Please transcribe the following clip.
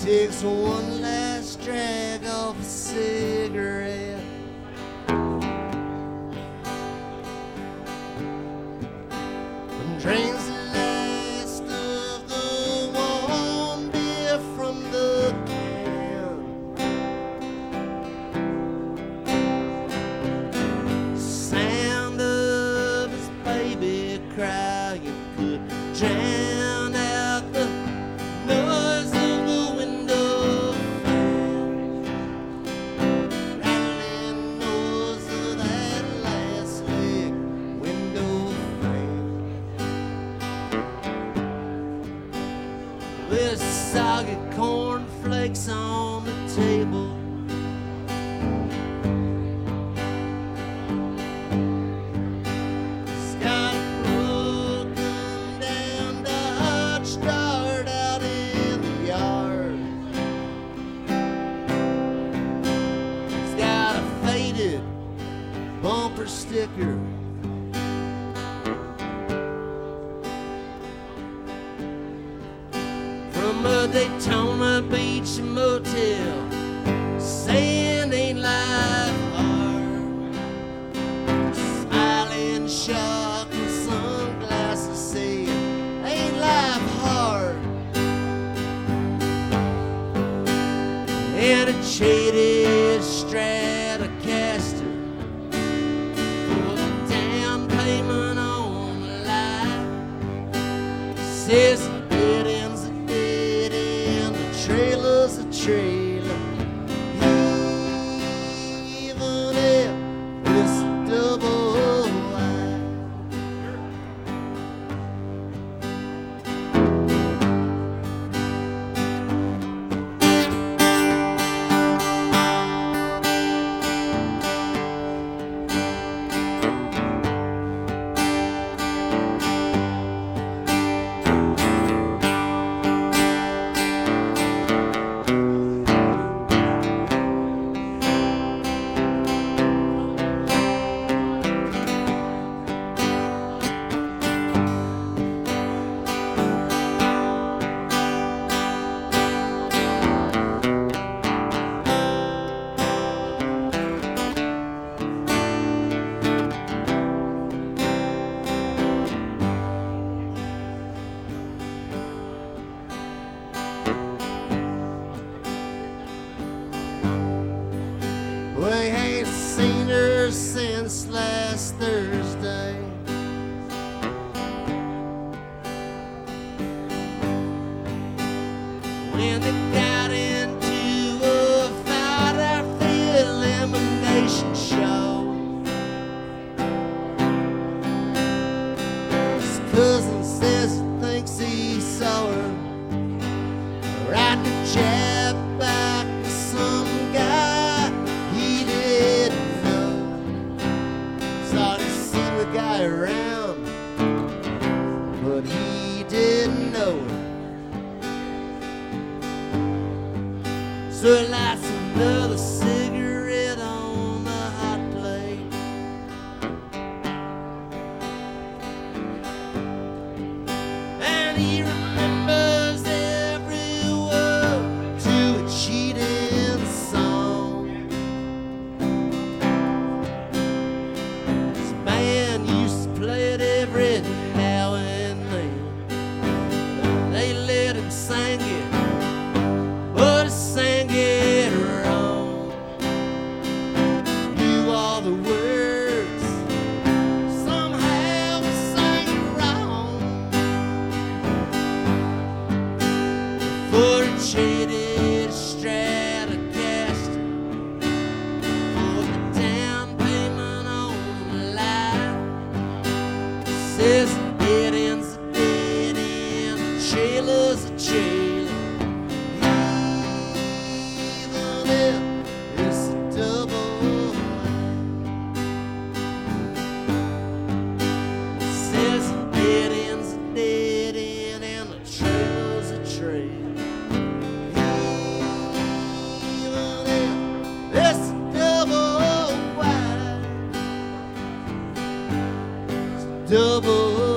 takes one last drag off a cigarette. And drains the last of the warm beer from the can. Sound of his baby crying could drown out the noise of the window fan. Rattling noise of that last leg window fan. There's soggy cornflakes on the table. Scott broken down Dodge Dart out in the yard. He's got a faded bumper sticker. From a Daytona Beach motel, saying ain't life hard. Smiling shock and sunglasses saying ain't life hard. And a shaded Stratocaster for the down payment on life. Says the dead end's a dead end, the trailer's a trailer. Even if it's double wide. We ain't seen her since last Thursday. When they got into a fight after the elimination show. His cousin says he thinks he saw her right the jab back to some guy he didn't know. Thought he seen the guy around, but he didn't know him. So he lights another cigarette on the hot plate. And he remembers every word to a cheating song. This band used to play it every now and then. They let him sing it, but he sang it wrong. Knew all the words, somehow he sang it wrong. For a shaded Stratocaster, for the down payment on life. Says the dead end's a dead end, the trailer's a trailer. Even if it's a double wide. Says the dead end's a dead end and the trailer's a trailer. Even if it's a double wide. It's a double